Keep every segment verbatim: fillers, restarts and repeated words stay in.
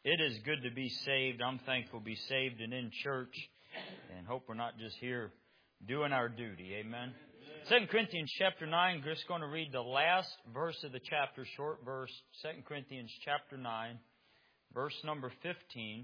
It is good to be saved. I'm thankful to be saved and in church, and hope we're not just here doing our duty. Amen. Second Corinthians chapter nine, we're just going to read the last verse of the chapter, short verse. Second Corinthians chapter nine, verse number fifteen.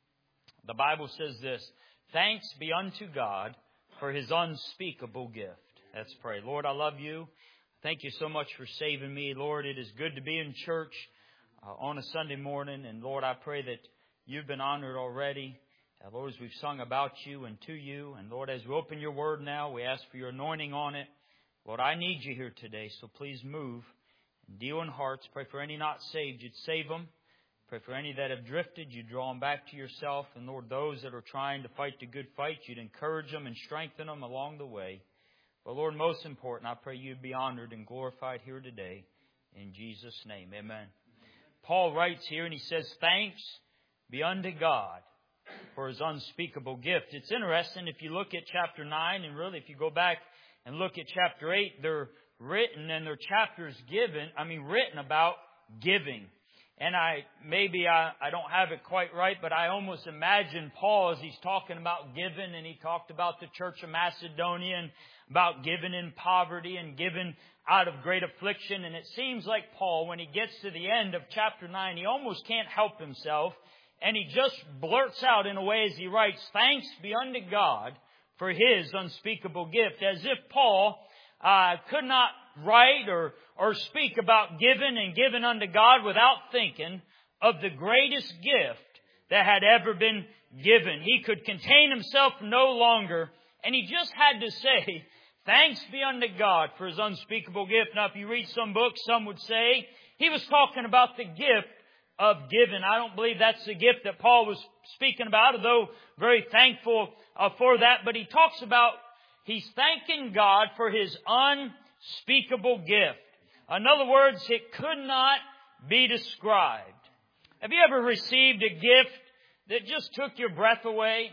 The Bible says this: "Thanks be unto God for His unspeakable gift." Let's pray. Lord, I love you. Thank you so much for saving me. Lord, it is good to be in church uh, on a Sunday morning. And Lord, I pray that you've been honored already. Uh, Lord, as we've sung about you and to you. And Lord, as we open your word now, we ask for your anointing on it. Lord, I need you here today, so please move and deal in hearts. Pray for any not saved, you'd save them. Pray for any that have drifted, you draw them back to yourself. And Lord, those that are trying to fight the good fight, you'd encourage them and strengthen them along the way. But Lord, most important, I pray you'd be honored and glorified here today. In Jesus' name, amen. Paul writes here and he says, "Thanks be unto God for His unspeakable gift." It's interesting if you look at chapter nine, and really if you go back and look at chapter eight, they're written and their chapters given, I mean written about giving. And I maybe I, I don't have it quite right, but I almost imagine Paul as he's talking about giving, and he talked about the church of Macedonia and about giving in poverty and giving out of great affliction. And it seems like Paul, when he gets to the end of chapter nine, he almost can't help himself. And he just blurts out in a way as he writes, "Thanks be unto God for His unspeakable gift," as if Paul uh, could not write or, or speak about giving and giving unto God without thinking of the greatest gift that had ever been given. He could contain himself no longer, and he just had to say, "Thanks be unto God for His unspeakable gift." Now, if you read some books, some would say he was talking about the gift of giving. I don't believe that's the gift that Paul was speaking about, although very thankful uh, for that. But he talks about he's thanking God for His unspeakable gift. In other words, it could not be described. Have you ever received a gift that just took your breath away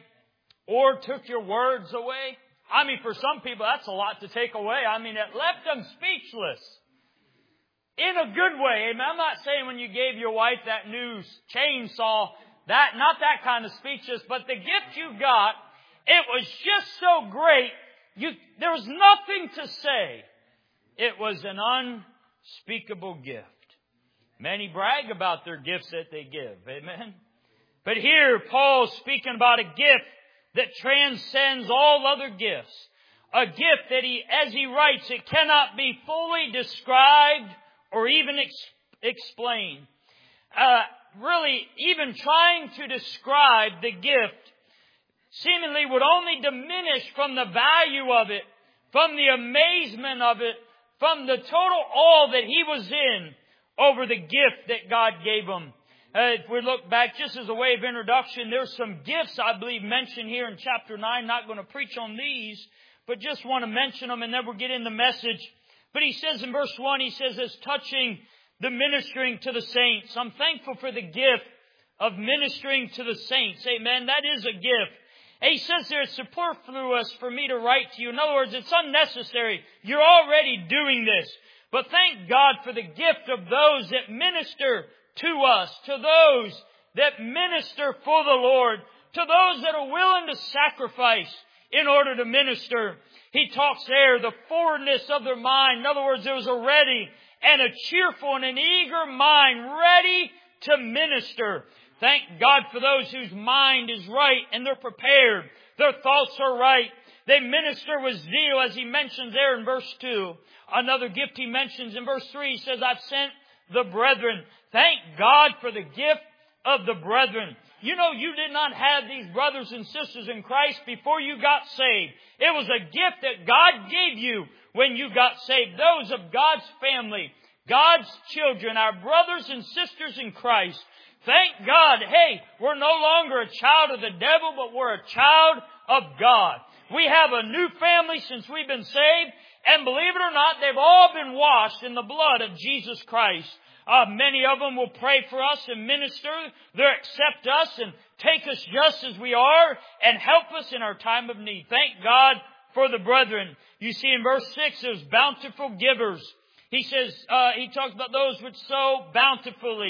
or took your words away? I mean, for some people, that's a lot to take away. I mean, it left them speechless. In a good way. Amen. I'm not saying when you gave your wife that new chainsaw, that, not that kind of speechless, but the gift you got, it was just so great, you, there was nothing to say. It was an unspeakable gift. Many brag about their gifts that they give. Amen. But here, Paul's speaking about a gift that transcends all other gifts. A gift that he, as he writes, it cannot be fully described or even ex- explained. Uh, really, even trying to describe the gift seemingly would only diminish from the value of it, from the amazement of it, from the total awe that he was in over the gift that God gave him. Uh, if we look back, just as a way of introduction, there's some gifts, I believe, mentioned here in chapter nine. Not going to preach on these, but just want to mention them, and then we'll get in the message. But he says in verse one, he says, as touching the ministering to the saints. I'm thankful for the gift of ministering to the saints. Amen. That is a gift. And he says there, it's superfluous for me to write to you. In other words, it's unnecessary. You're already doing this. But thank God for the gift of those that minister to us, to those that minister for the Lord, to those that are willing to sacrifice in order to minister. He talks there, the forwardness of their mind. In other words, there was a ready and a cheerful and an eager mind ready to minister. Thank God for those whose mind is right and they're prepared. Their thoughts are right. They minister with zeal, as he mentions there in verse two. Another gift he mentions in verse three, he says, I've sent the brethren. Thank God for the gift of the brethren. You know, you did not have these brothers and sisters in Christ before you got saved. It was a gift that God gave you when you got saved. Those of God's family, God's children, our brothers and sisters in Christ. Thank God, hey, we're no longer a child of the devil, but we're a child of God. We have a new family since we've been saved, and believe it or not, they've all been washed in the blood of Jesus Christ. Uh, many of them will pray for us and minister. They'll accept us and take us just as we are and help us in our time of need. Thank God for the brethren. You see in verse six, there's bountiful givers. He says, uh, he talks about those which sow bountifully.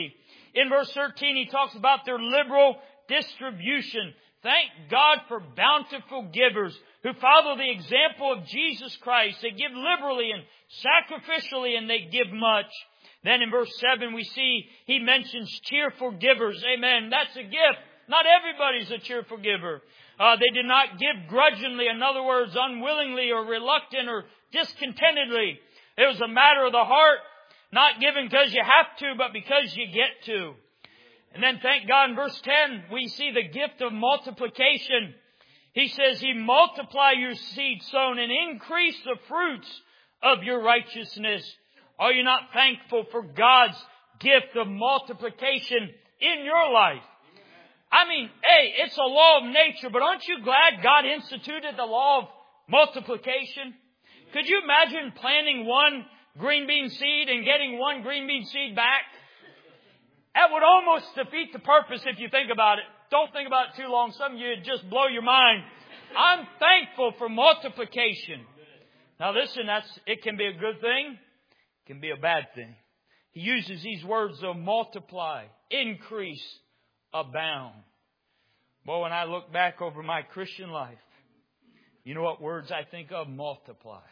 In verse thirteen, he talks about their liberal distribution. Thank God for bountiful givers who follow the example of Jesus Christ. They give liberally and sacrificially, and they give much. Then in verse seven, we see he mentions cheerful givers. Amen. That's a gift. Not everybody's a cheerful giver. Uh, they did not give grudgingly. In other words, unwillingly or reluctant or discontentedly. It was a matter of the heart. Not giving because you have to, but because you get to. And then thank God in verse ten, we see the gift of multiplication. He says, He multiply your seed sown and increase the fruits of your righteousness. Are you not thankful for God's gift of multiplication in your life? I mean, hey, it's a law of nature, but aren't you glad God instituted the law of multiplication? Could you imagine planting one green bean seed and getting one green bean seed back? That would almost defeat the purpose if you think about it. Don't think about it too long. Some of you would just blow your mind. I'm thankful for multiplication. Now listen, that's it can be a good thing. It can be a bad thing. He uses these words of multiply, increase, abound. Boy, when I look back over my Christian life, you know what words I think of? Multiply,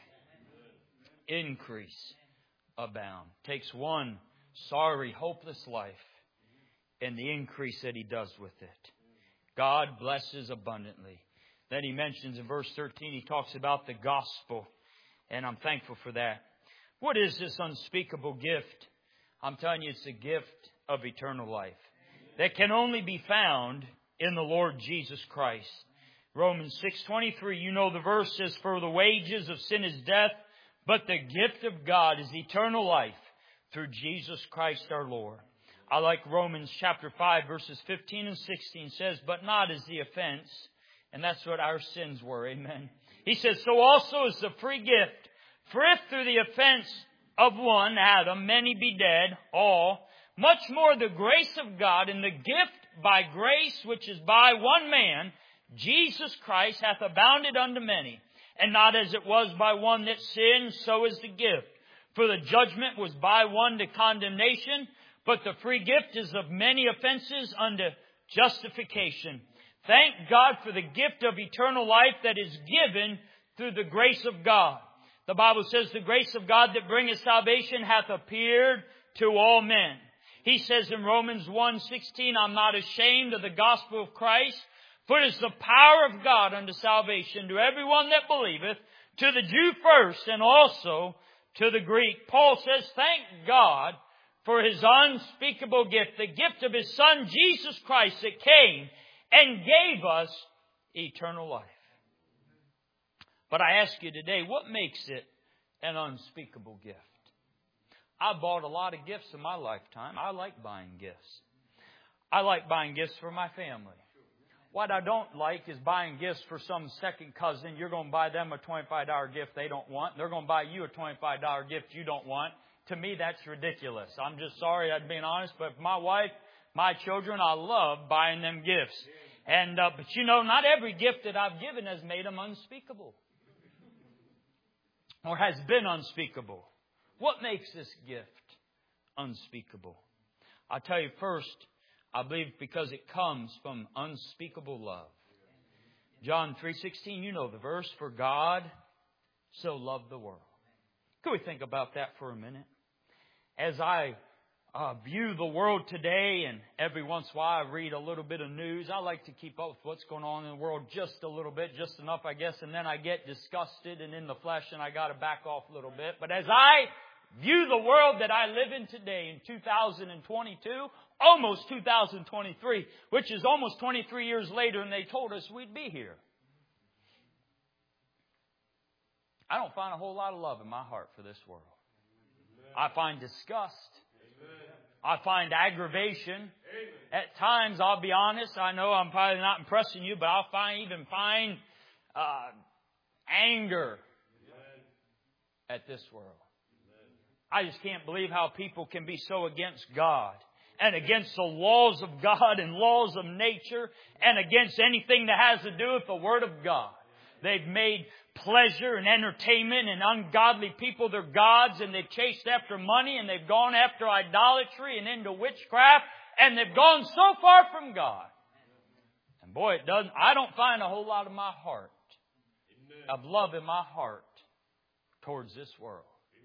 increase, abound. Takes one sorry, hopeless life and the increase that He does with it. God blesses abundantly. Then He mentions in verse thirteen, He talks about the gospel. And I'm thankful for that. What is this unspeakable gift? I'm telling you, it's a gift of eternal life that can only be found in the Lord Jesus Christ. Romans six twenty-three, you know the verse says, for the wages of sin is death, but the gift of God is eternal life through Jesus Christ our Lord. I like Romans chapter five, verses fifteen and sixteen says, but not as the offense. And that's what our sins were. Amen. He says, so also is the free gift. For if through the offense of one, Adam, many be dead, all, much more the grace of God and the gift by grace, which is by one man, Jesus Christ, hath abounded unto many. And not as it was by one that sinned, so is the gift. For the judgment was by one to condemnation, but the free gift is of many offenses unto justification. Thank God for the gift of eternal life that is given through the grace of God. The Bible says the grace of God that bringeth salvation hath appeared to all men. He says in Romans one sixteen, I'm not ashamed of the gospel of Christ, for it is the power of God unto salvation to everyone that believeth, to the Jew first and also to the Greek. Paul says, thank God for His unspeakable gift, the gift of His Son Jesus Christ that came and gave us eternal life. But I ask you today, what makes it an unspeakable gift? I bought a lot of gifts in my lifetime. I like buying gifts. I like buying gifts for my family. What I don't like is buying gifts for some second cousin. You're going to buy them a twenty-five dollar gift they don't want. They're going to buy you a twenty-five dollar gift you don't want. To me, that's ridiculous. I'm just sorry, I'm being honest, but my wife, my children, I love buying them gifts. And uh, but you know, not every gift that I've given has made them unspeakable. Or has been unspeakable. What makes this gift unspeakable? I'll tell you first, I believe because it comes from unspeakable love. John three sixteen, you know the verse, for God so loved the world. Can we think about that for a minute? As I uh, view the world today, and every once in a while I read a little bit of news, I like to keep up with what's going on in the world just a little bit, just enough, I guess, and then I get disgusted and in the flesh and I got to back off a little bit. But as I view the world that I live in today in two thousand twenty-two, almost two thousand twenty-three, which is almost twenty-three years later, and they told us we'd be here. I don't find a whole lot of love in my heart for this world. I find disgust. I find aggravation. At times, I'll be honest, I know I'm probably not impressing you, but I'll find even find uh, anger at this world. I just can't believe how people can be so against God and against the laws of God and laws of nature and against anything that has to do with the Word of God. They've made pleasure and entertainment and ungodly people their gods, and they've chased after money, and they've gone after idolatry and into witchcraft And they've gone so far from God. And boy, it doesn't, I don't find a whole lot of my heart, of love in my heart towards this world.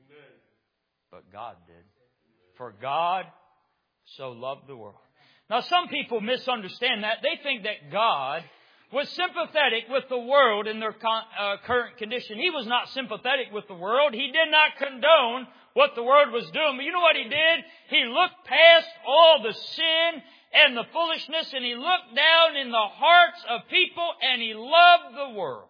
But God did. For God so loved the world. Now some people misunderstand that. They think that God was sympathetic with the world in their con- uh, current condition. He was not sympathetic with the world. He did not condone what the world was doing. But you know what He did? He looked past all the sin and the foolishness, and He looked down in the hearts of people, and He loved the world.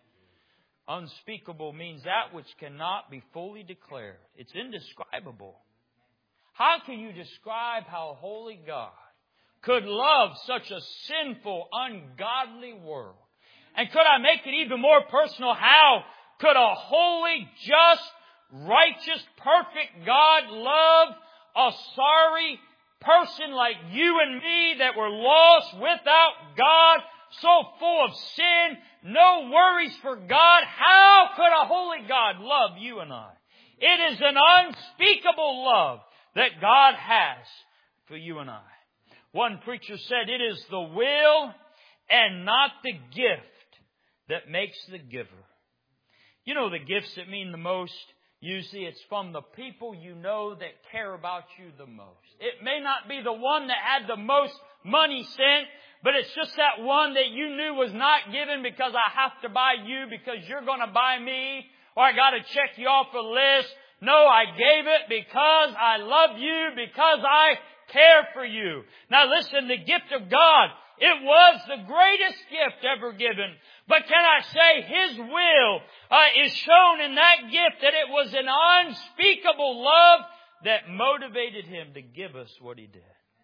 Unspeakable means that which cannot be fully declared. It's indescribable. How can you describe how holy God could love such a sinful, ungodly world? And could I make it even more personal? How could a holy, just, righteous, perfect God love a sorry person like you and me that were lost without God, so full of sin, no worries for God? How could a holy God love you and I? It is an unspeakable love that God has for you and I. One preacher said, it is the will and not the gift that makes the giver. You know the gifts that mean the most? Usually it's from the people you know that care about you the most. It may not be the one that had the most money sent, but it's just that one that you knew was not given because I have to buy you because you're going to buy me, or I got to check you off a list. No, I gave it because I love you, because I care for you. Now listen, the gift of God, it was the greatest gift ever given. But can I say His will uh, is shown in that gift, that it was an unspeakable love that motivated Him to give us what He did.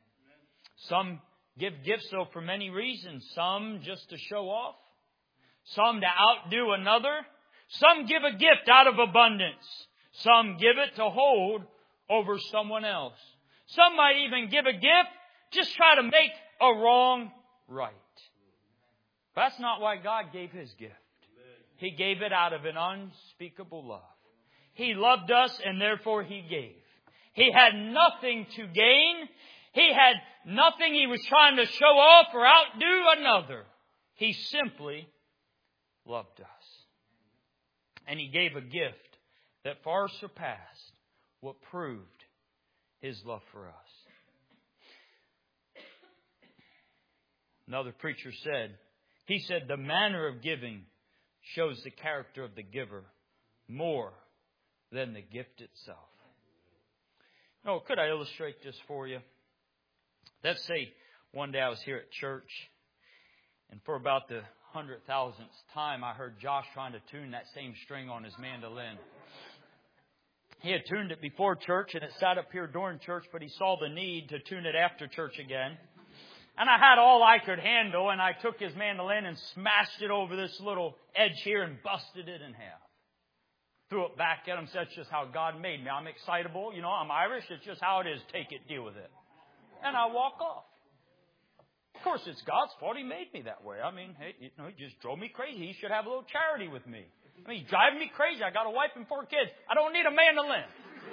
Some give gifts though for many reasons. Some just to show off. Some to outdo another. Some give a gift out of abundance. Some give it to hold over someone else. Some might even give a gift, just try to make a wrong right. But that's not why God gave His gift. He gave it out of an unspeakable love. He loved us and therefore He gave. He had nothing to gain. He had nothing He was trying to show off or outdo another. He simply loved us. And He gave a gift that far surpassed what proved His love for us. Another preacher said, he said, the manner of giving shows the character of the giver more than the gift itself. Oh, could I illustrate this for you? Let's say one day I was here at church, and for about the hundred thousandth time, I heard Josh trying to tune that same string on his mandolin. He had tuned it before church, and it sat up here during church, but he saw the need to tune it after church again. And I had all I could handle, and I took his mandolin and smashed it over this little edge here and busted it in half. Threw it back at him, said, that's just how God made me. I'm excitable, you know, I'm Irish, it's just how it is. Take it, deal with it. And I walk off. Of course, it's God's fault. He made me that way. I mean, hey, you know, He just drove me crazy. He should have a little charity with me. I mean, He's driving me crazy. I got a wife and four kids. I don't need a mandolin.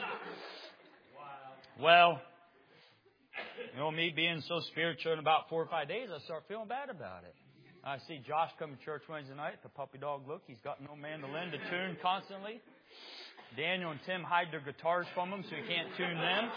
Well, you know, me being so spiritual in about four or five days, I start feeling bad about it. I see Josh come to church Wednesday night, the puppy dog look. He's got no mandolin to tune constantly. Daniel and Tim hide their guitars from him so he can't tune them.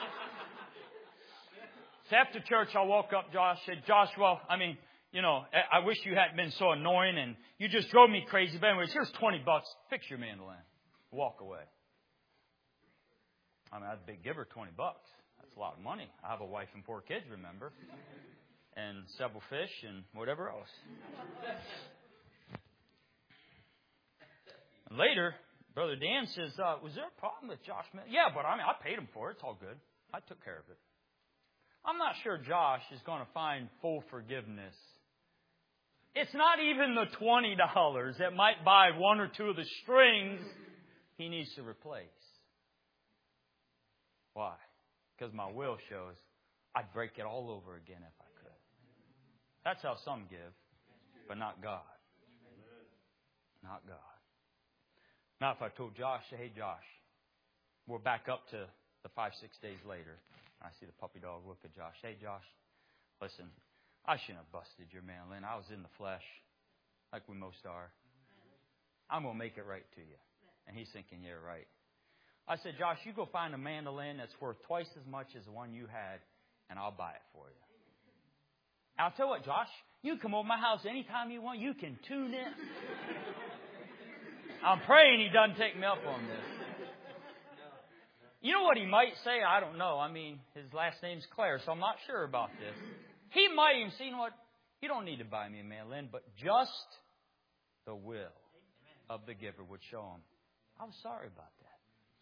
So after church, I woke up, Josh, said, Josh, well, I mean, you know, I wish you hadn't been so annoying and you just drove me crazy. But anyways, here's twenty bucks. Fix your mandolin. Walk away. I mean, that's a big giver, twenty bucks. That's a lot of money. I have a wife and four kids, remember? And several fish and whatever else. Later, Brother Dan says, uh, was there a problem with Josh? Yeah, but I mean, I paid him for it. It's all good. I took care of it. I'm not sure Josh is going to find full forgiveness. It's not even the twenty dollars that might buy one or two of the strings he needs to replace. Why? Because my will shows I'd break it all over again if I could. That's how some give, but not God. Not God. Now, if I told Josh, hey, Josh, we're back up to the five, six days later. I see the puppy dog look at Josh. Hey, Josh, Listen, I shouldn't have busted your mandolin. I was in the flesh, like we most are. I'm going to make it right to you. And he's thinking, yeah, right. I said, Josh, you go find a mandolin that's worth twice as much as the one you had, and I'll buy it for you. I'll tell you what, Josh, you can come over my house anytime you want. You can tune in. I'm praying he doesn't take me up on this. You know what he might say? I don't know. I mean, his last name's Claire, so I'm not sure about this. He might even say, you know what? You don't need to buy me a mandolin, but just the will of the giver would show him. I was sorry about that.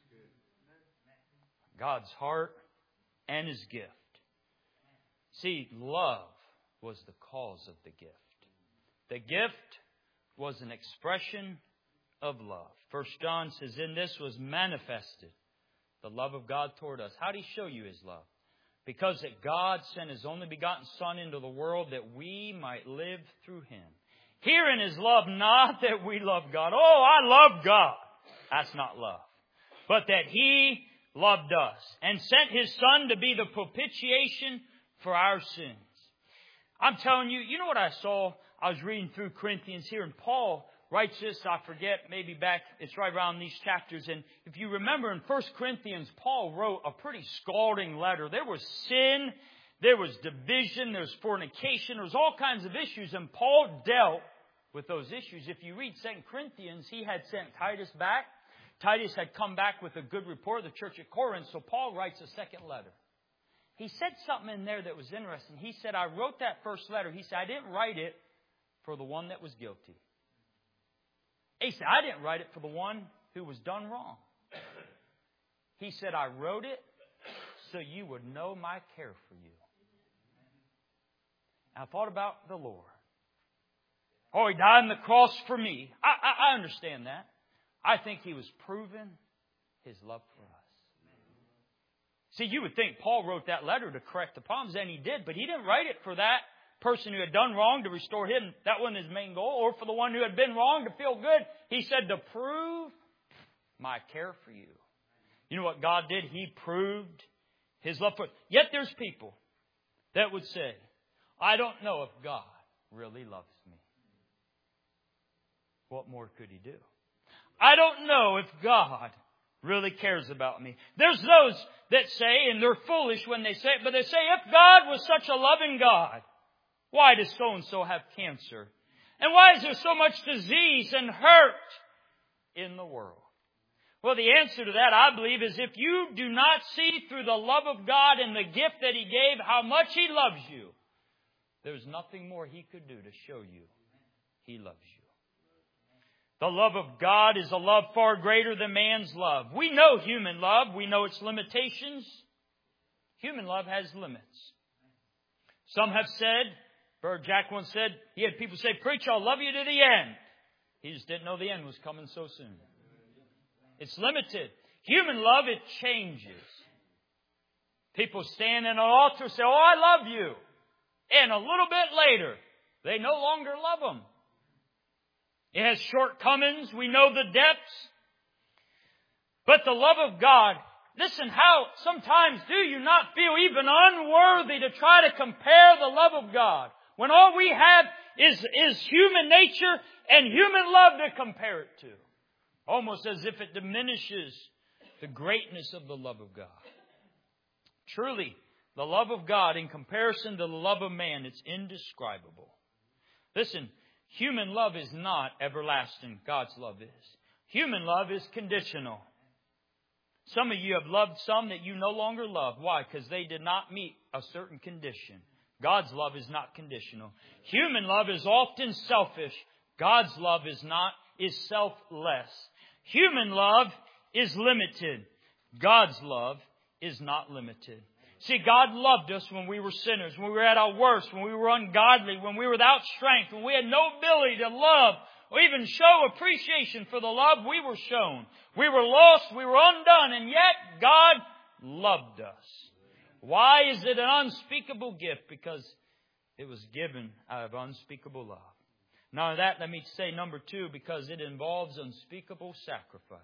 God's heart and His gift. See, love was the cause of the gift. The gift was an expression of love. First John says, in this was manifested the love of God toward us. How did He show you His love? Because that God sent His only begotten Son into the world that we might live through Him. Herein is love, not that we love God. Oh, I love God. That's not love. But that He loved us and sent His Son to be the propitiation for our sins. I'm telling you, you know what I saw? I was reading through Corinthians here, and Paul writes this, I forget, maybe back, it's right around these chapters. And if you remember in First Corinthians, Paul wrote a pretty scalding letter. There was sin, there was division, there was fornication, there was all kinds of issues, and Paul dealt with those issues. If you read Second Corinthians, he had sent Titus back. Titus had come back with a good report of the church at Corinth, so Paul writes a second letter. He said something in there that was interesting. He said, I wrote that first letter. He said, I didn't write it for the one that was guilty. He said, I didn't write it for the one who was done wrong. He said, I wrote it so you would know my care for you. And I thought about the Lord. Oh, He died on the cross for me. I, I, I understand that. I think He was proving His love for us. See, you would think Paul wrote that letter to correct the problems, and he did, but he didn't write it for that person who had done wrong to restore him. That wasn't his main goal. Or for the one who had been wrong to feel good. He said to prove my care for you. You know what God did? He proved His love for us. Yet there's people that would say, I don't know if God really loves me. What more could He do? I don't know if God really cares about me. There's those that say, and they're foolish when they say it, but they say, if God was such a loving God, why does so-and-so have cancer? And why is there so much disease and hurt in the world? Well, the answer to that, I believe, is if you do not see through the love of God and the gift that He gave how much He loves you, there's nothing more He could do to show you He loves you. The love of God is a love far greater than man's love. We know human love. We know its limitations. Human love has limits. Some have said, Brother Jack once said, he had people say, preach, I'll love you to the end. He just didn't know the end was coming so soon. It's limited. Human love, it changes. People stand in an altar and say, oh, I love you. And a little bit later, they no longer love them. It has shortcomings. We know the depths. But the love of God, listen, how sometimes do you not feel even unworthy to try to compare the love of God when all we have is, is human nature and human love to compare it to? Almost as if it diminishes the greatness of the love of God. Truly, the love of God in comparison to the love of man, it's indescribable. Listen, human love is not everlasting. God's love is. Human love is conditional. Some of you have loved some that you no longer love. Why? Because they did not meet a certain condition. God's love is not conditional. Human love is often selfish. God's love is not, is selfless. Human love is limited. God's love is not limited. See, God loved us when we were sinners, when we were at our worst, when we were ungodly, when we were without strength, when we had no ability to love or even show appreciation for the love we were shown. We were lost, we were undone, and yet God loved us. Why is it an unspeakable gift? Because it was given out of unspeakable love. Now that, let me say number two, because it involves unspeakable sacrifice.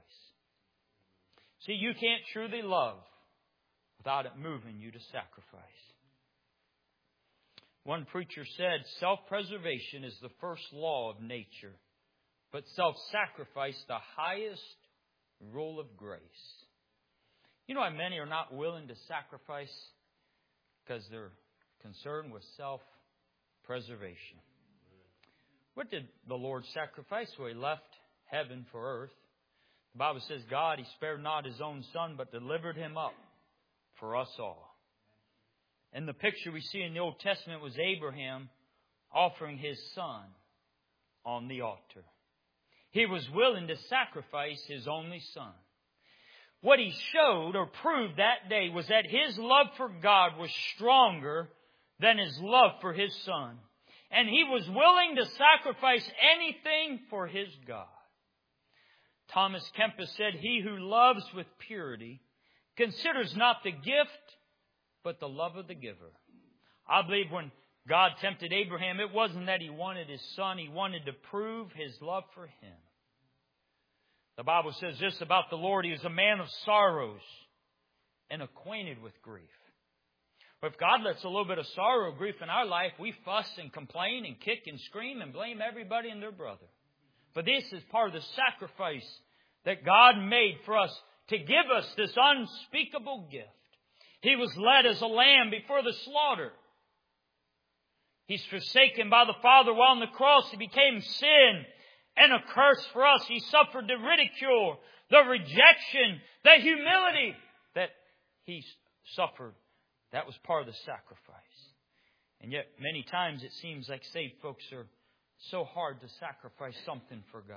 See, you can't truly love without it moving you to sacrifice. One preacher said, self-preservation is the first law of nature, but self-sacrifice the highest rule of grace. You know why many are not willing to sacrifice? Because they're concerned with self-preservation. What did the Lord sacrifice? Well, He left heaven for earth. The Bible says God, He spared not His own Son, but delivered Him up for us all. And the picture we see in the Old Testament was Abraham offering his son on the altar. He was willing to sacrifice his only son. What he showed or proved that day was that his love for God was stronger than his love for his son. And he was willing to sacrifice anything for his God. Thomas Kempis said, he who loves with purity considers not the gift, but the love of the giver. I believe when God tempted Abraham, it wasn't that He wanted his son. He wanted to prove His love for him. The Bible says this about the Lord. He is a man of sorrows and acquainted with grief. But if God lets a little bit of sorrow or grief in our life, we fuss and complain and kick and scream and blame everybody and their brother. But this is part of the sacrifice that God made for us to give us this unspeakable gift. He was led as a lamb before the slaughter. He's forsaken by the Father while on the cross He became sin and a curse for us. He suffered the ridicule, the rejection, the humility that He suffered. That was part of the sacrifice. And yet many times it seems like saved folks are so hard to sacrifice something for God.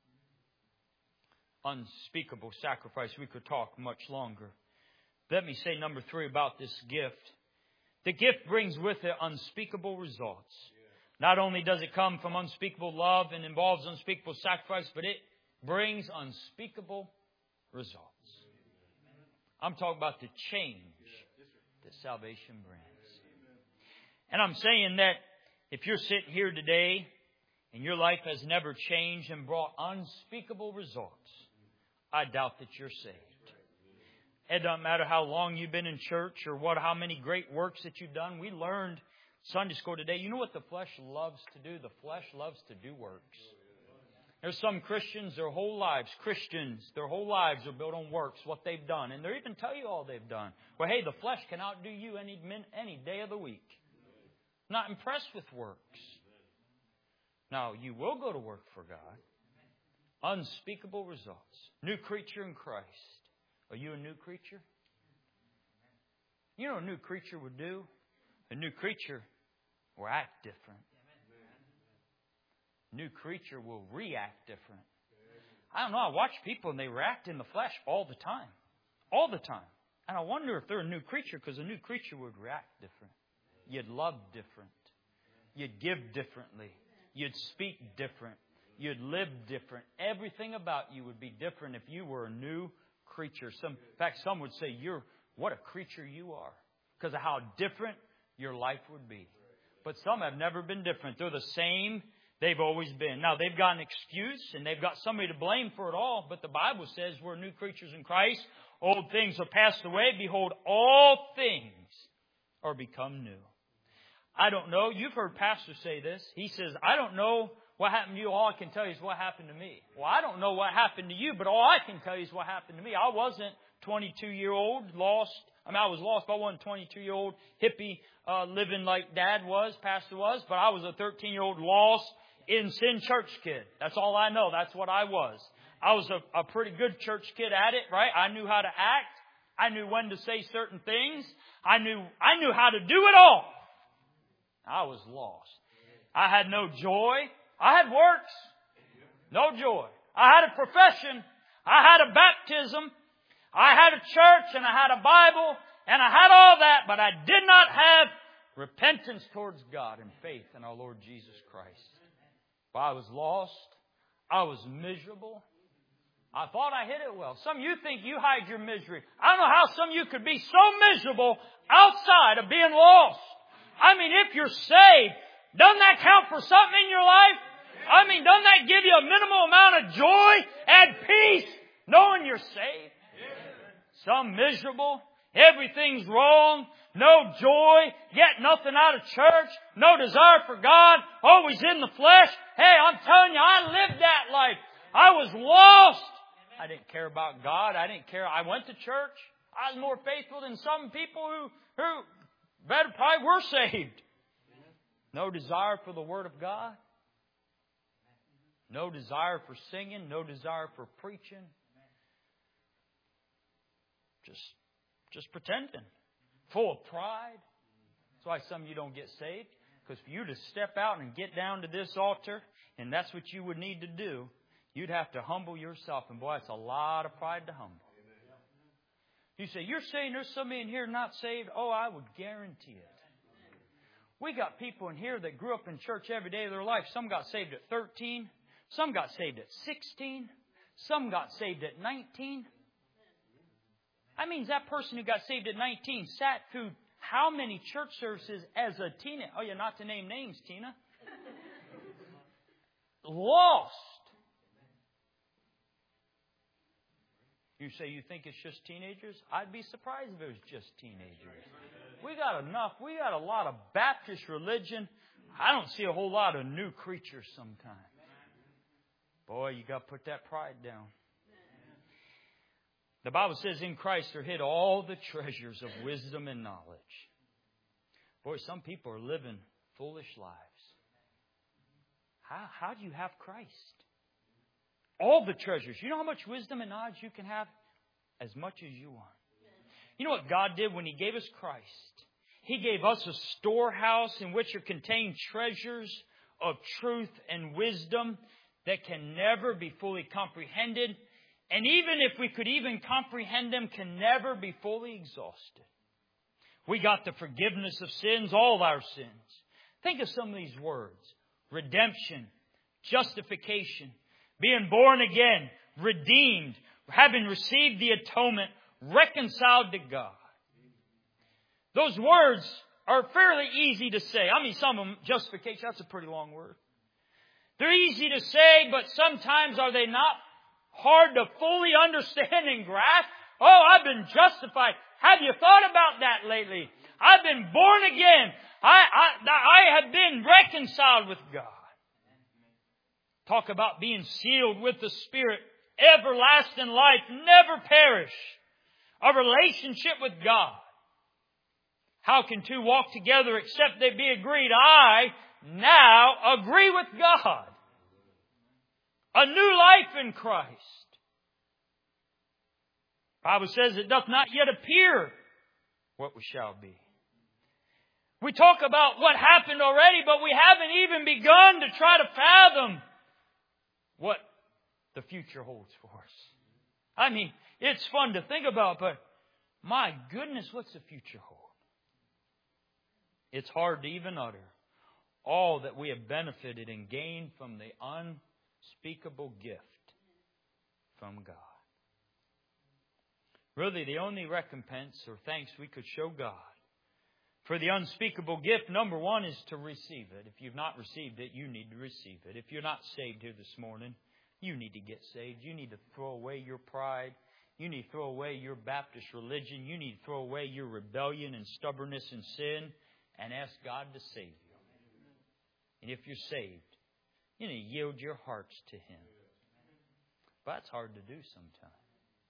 Unspeakable sacrifice. We could talk much longer. Let me say number three about this gift. The gift brings with it unspeakable results. Not only does it come from unspeakable love and involves unspeakable sacrifice, but it brings unspeakable results. I'm talking about the change that salvation brings. And I'm saying that if you're sitting here today and your life has never changed and brought unspeakable results, I doubt that you're saved. It doesn't matter how long you've been in church or what, how many great works that you've done. We learned Sunday school today. You know what the flesh loves to do? The flesh loves to do works. There's some Christians, their whole lives, Christians, their whole lives are built on works, what they've done. And they even tell you all they've done. Well, hey, the flesh can outdo you any, any day of the week. Not impressed with works. Now, you will go to work for God. Unspeakable results. New creature in Christ. Are you a new creature? You know what a new creature would do? A new creature will act different. A new creature will react different. I don't know. I watch people and they react in the flesh all the time. All the time. And I wonder if they're a new creature, because a new creature would react different. You'd love different. You'd give differently. You'd speak different. You'd live different. Everything about you would be different if you were a new creature. Some, in fact, some would say, "You're what a creature you are," because of how different your life would be. But some have never been different. They're the same they've always been. Now, they've got an excuse and they've got somebody to blame for it all. But the Bible says we're new creatures in Christ. Old things are passed away. Behold, all things are become new. I don't know. You've heard pastors say this. He says, I don't know what happened to you. All I can tell you is what happened to me. Well, I don't know what happened to you, but all I can tell you is what happened to me. I wasn't twenty-two-year-old lost. I mean, I was lost, but I wasn't a twenty-two-year-old hippie uh, living like Dad was, Pastor was. But I was a thirteen-year-old lost in sin church kid. That's all I know. That's what I was. I was a, a pretty good church kid at it, right? I knew how to act. I knew when to say certain things. I knew I knew how to do it all. I was lost. I had no joy. I had works. No joy. I had a profession. I had a baptism. I had a church and I had a Bible and I had all that, but I did not have repentance towards God and faith in our Lord Jesus Christ. But I was lost. I was miserable. I thought I hid it well. Some of you think you hide your misery. I don't know how some of you could be so miserable outside of being lost. I mean, if you're saved, doesn't that count for something in your life? I mean, doesn't that give you a minimal amount of joy and peace knowing you're saved? Some miserable Everything's wrong. No joy. Get nothing out of church. No desire for God. Always in the flesh. Hey, I'm telling you, I lived that life. I was lost. I didn't care about God. I didn't care. I went to church. I was more faithful than some people who, who better probably were saved. No desire for the Word of God. No desire for singing. No desire for preaching. Just, just pretending. Full of pride. That's why some of you don't get saved. Because for you to step out and get down to this altar, and that's what you would need to do, you'd have to humble yourself. And boy, it's a lot of pride to humble. You say, you're saying there's somebody in here not saved? Oh, I would guarantee it. We got people in here that grew up in church every day of their life. Some got saved at thirteen. Some got saved at sixteen. Some got saved at nineteen. I mean, that person who got saved at nineteen sat through how many church services as a teenager? Oh, yeah, not to name names, Tina. Lost. You say you think it's just teenagers? I'd be surprised if it was just teenagers. We got enough. We got a lot of Baptist religion. I don't see a whole lot of new creatures sometimes. Boy, you got to put that pride down. The Bible says in Christ are hid all the treasures of wisdom and knowledge. Boy, some people are living foolish lives. How, how do you have Christ? All the treasures. You know how much wisdom and knowledge you can have? As much as you want. You know what God did when He gave us Christ? He gave us a storehouse in which are contained treasures of truth and wisdom that can never be fully comprehended. And even if we could even comprehend them, can never be fully exhausted. We got the forgiveness of sins, all of our sins. Think of some of these words. Redemption, justification, being born again, redeemed, having received the atonement, reconciled to God. Those words are fairly easy to say. I mean, some of them, justification, that's a pretty long word. They're easy to say, but sometimes are they not hard to fully understand and grasp? Oh, I've been justified. Have you thought about that lately? I've been born again. I, I, I have been reconciled with God. Talk about being sealed with the Spirit. Everlasting life, never perish. A relationship with God. How can two walk together except they be agreed? I now agree with God. A new life in Christ. The Bible says it doth not yet appear what we shall be. We talk about what happened already, but we haven't even begun to try to fathom what the future holds for us. I mean, it's fun to think about, but my goodness, what's the future hold? It's hard to even utter all that we have benefited and gained from the unspeakable gift from God. Really, the only recompense or thanks we could show God for the unspeakable gift, number one, is to receive it. If you've not received it, you need to receive it. If you're not saved here this morning, you need to get saved. You need to throw away your pride. You need to throw away your Baptist religion. You need to throw away your rebellion and stubbornness and sin and ask God to save you. And if you're saved, you need to yield your hearts to Him. But that's hard to do sometimes.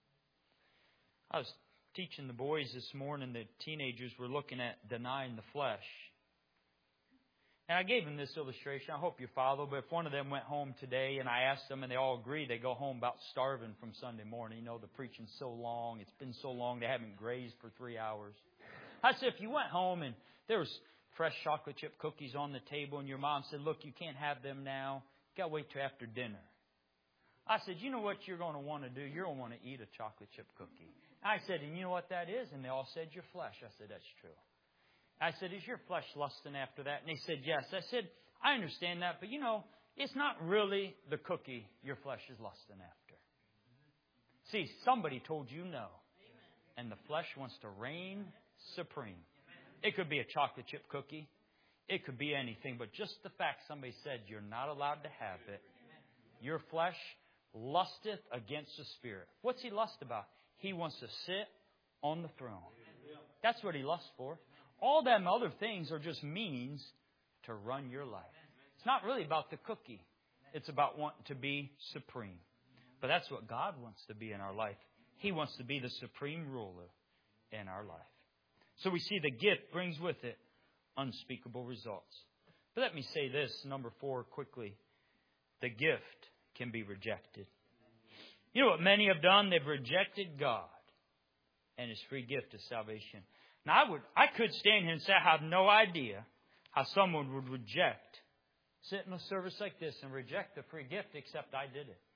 I was teaching the boys this morning that teenagers were looking at denying the flesh. And I gave them this illustration. I hope you follow. But if one of them went home today and I asked them and they all agree, they go home about starving from Sunday morning. You know, the preaching's so long. It's been so long they haven't grazed for three hours. I said, if you went home and there was fresh chocolate chip cookies on the table and your mom said, look, you can't have them now. You got to wait till after dinner. I said, you know what you're going to want to do? You're going to want to eat a chocolate chip cookie. I said, and you know what that is? And they all said, your flesh. I said, that's true. I said, is your flesh lusting after that? And they said, yes. I said, I understand that, but you know, it's not really the cookie your flesh is lusting after. See, somebody told you no. And the flesh wants to reign supreme. It could be a chocolate chip cookie. It could be anything. But just the fact somebody said you're not allowed to have it. Your flesh lusteth against the Spirit. What's he lust about? He wants to sit on the throne. That's what He lusts for. All them other things are just means to run your life. It's not really about the cookie. It's about wanting to be supreme. But that's what God wants to be in our life. He wants to be the supreme ruler in our life. So we see the gift brings with it unspeakable results. But let me say this, number four, quickly. The gift can be rejected. You know what many have done? They've rejected God and His free gift of salvation. Now, I would, I could stand here and say I have no idea how someone would reject, sit in a service like this and reject the free gift, except I did it.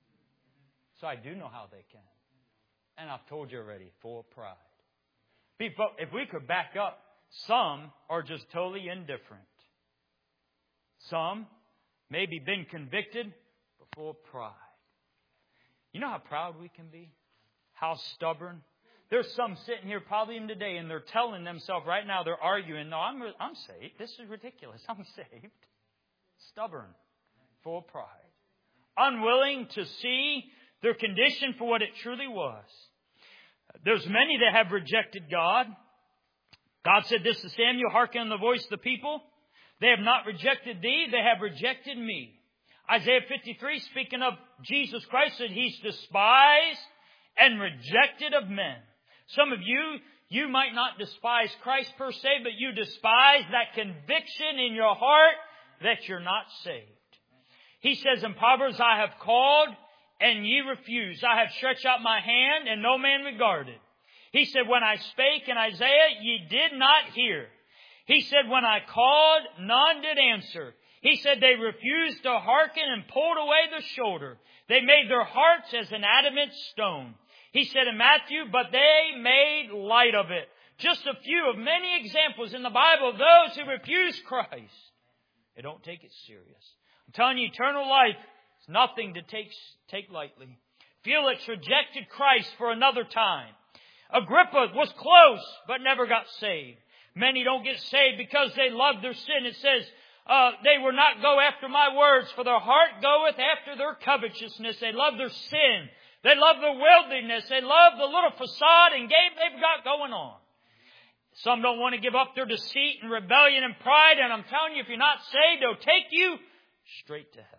So I do know how they can. And I've told you already, full of pride. People, if we could back up, some are just totally indifferent. Some maybe been convicted, but full of pride. You know how proud we can be? How stubborn? There's some sitting here probably even today and they're telling themselves right now, they're arguing, no, I'm, I'm saved. This is ridiculous. I'm saved. Stubborn. Full of pride. Unwilling to see their condition for what it truly was. There's many that have rejected God. God said this to Samuel, hearken the voice of the people. They have not rejected thee, they have rejected me. Isaiah fifty-three, speaking of Jesus Christ, said He's despised and rejected of men. Some of you, you might not despise Christ per se, but you despise that conviction in your heart that you're not saved. He says in Proverbs, I have called and ye refused. I have stretched out my hand and no man regarded. He said, when I spake in Isaiah, ye did not hear. He said, when I called, none did answer. He said, they refused to hearken and pulled away the shoulder. They made their hearts as an adamant stone. He said in Matthew, but they made light of it. Just a few of many examples in the Bible of those who refuse Christ. They don't take it serious. I'm telling you, eternal life is nothing to take, take lightly. Felix rejected Christ for another time. Agrippa was close, but never got saved. Many don't get saved because they love their sin. It says, uh, they will not go after my words, for their heart goeth after their covetousness. They love their sin. They love the worldliness. They love the little facade and game they've got going on. Some don't want to give up their deceit and rebellion and pride. And I'm telling you, if you're not saved, they'll take you straight to hell.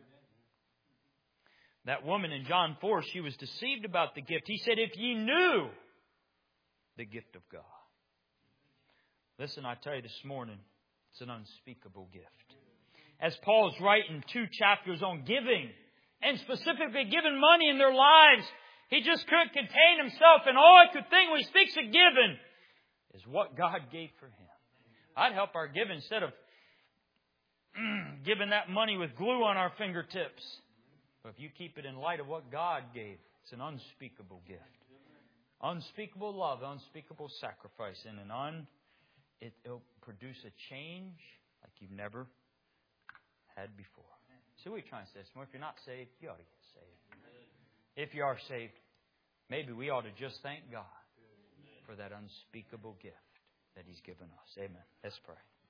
That woman in John four, she was deceived about the gift. He said, if ye knew the gift of God. Listen, I tell you this morning, it's an unspeakable gift. As Paul's writing two chapters on giving, and specifically giving money in their lives, he just couldn't contain himself. And all I could think when he speaks of giving is what God gave for him. I'd help our giving instead of mm, giving that money with glue on our fingertips. But if you keep it in light of what God gave, it's an unspeakable gift. Unspeakable love, unspeakable sacrifice, and an un, it, it'll produce a change like you've never had before. So we're trying to say this more. If you're not saved, you ought to get saved. If you are saved, maybe we ought to just thank God for that unspeakable gift that He's given us. Amen. Let's pray.